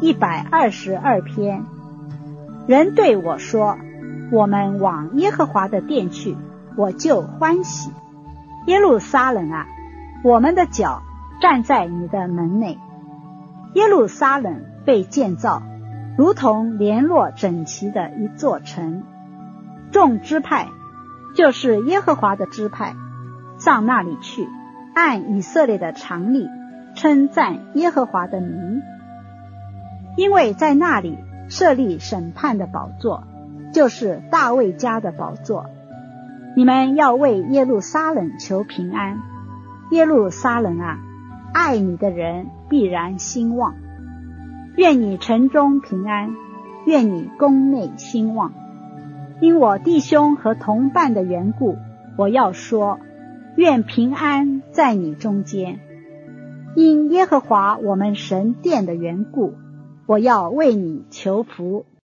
122篇。人对我说，我们往耶和华的殿去，我就欢喜。耶路撒冷啊，我们的脚站在你的门内。耶路撒冷被建造，如同联络整齐的一座城。众支派，就是耶和华的支派，上那里去，按以色列的常例称赞耶和华的名。因为在那里设立审判的宝座，就是大卫家的宝座。你们要为耶路撒冷求平安。耶路撒冷啊，爱你的人必然兴旺。愿你城中平安，愿你宫内兴旺。因我弟兄和同伴的缘故，我要说，愿平安在你中间。因耶和华我们神殿的缘故，我要为你求福。